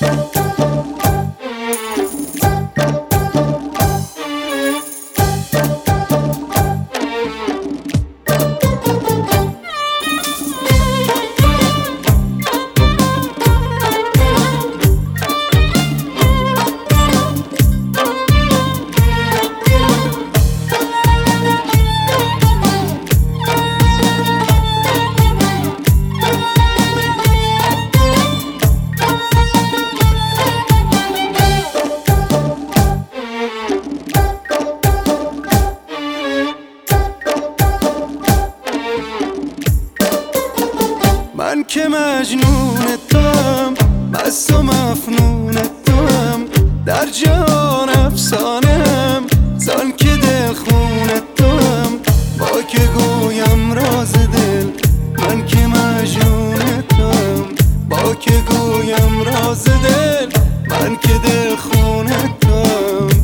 من که مجنون توام، مست و مفنون توام، در جهان افسانم، زان که دل خون توام. با که گویم راز دل، من که مجنون توام، با که گویم راز دل، من که دل خون توام.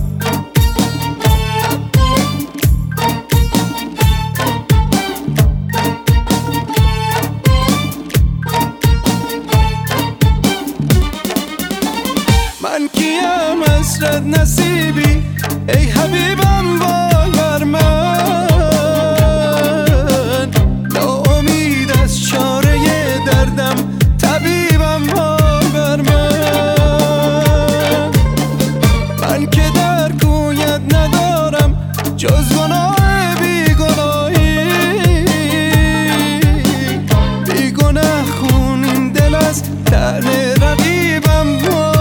من کیم حسرت نصیبی ای حبیبم باور من، ناامید از چاره دردم طبیبم باور من. من که در کویت ندارم جز گناه بیگناهی، بیگناه خونین دل از طعن رقیبم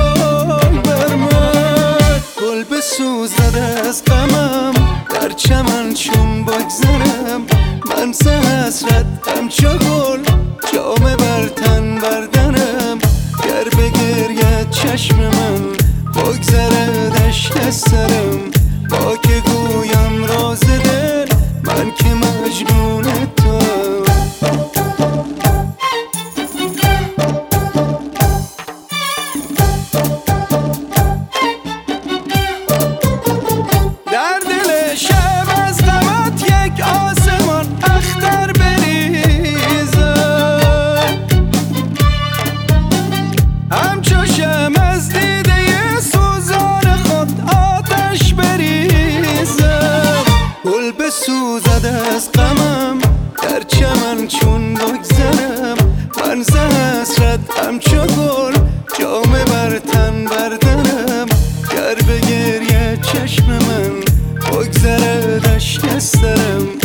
سوزد از غمم، در چمن چون بگذرم. من ز حسرت همچو گل جامه بر تن بردنم. گر بگرید چشم من بگذرد اشک از سرم. با که گویم راز دل، من که مجنون توام. سوزد از غمم، در چمن چون بگذرم. من ز حسرت همچو گل جامه بر تن بردنم. گر بگرید چشم من بگذرد اشک از سرم.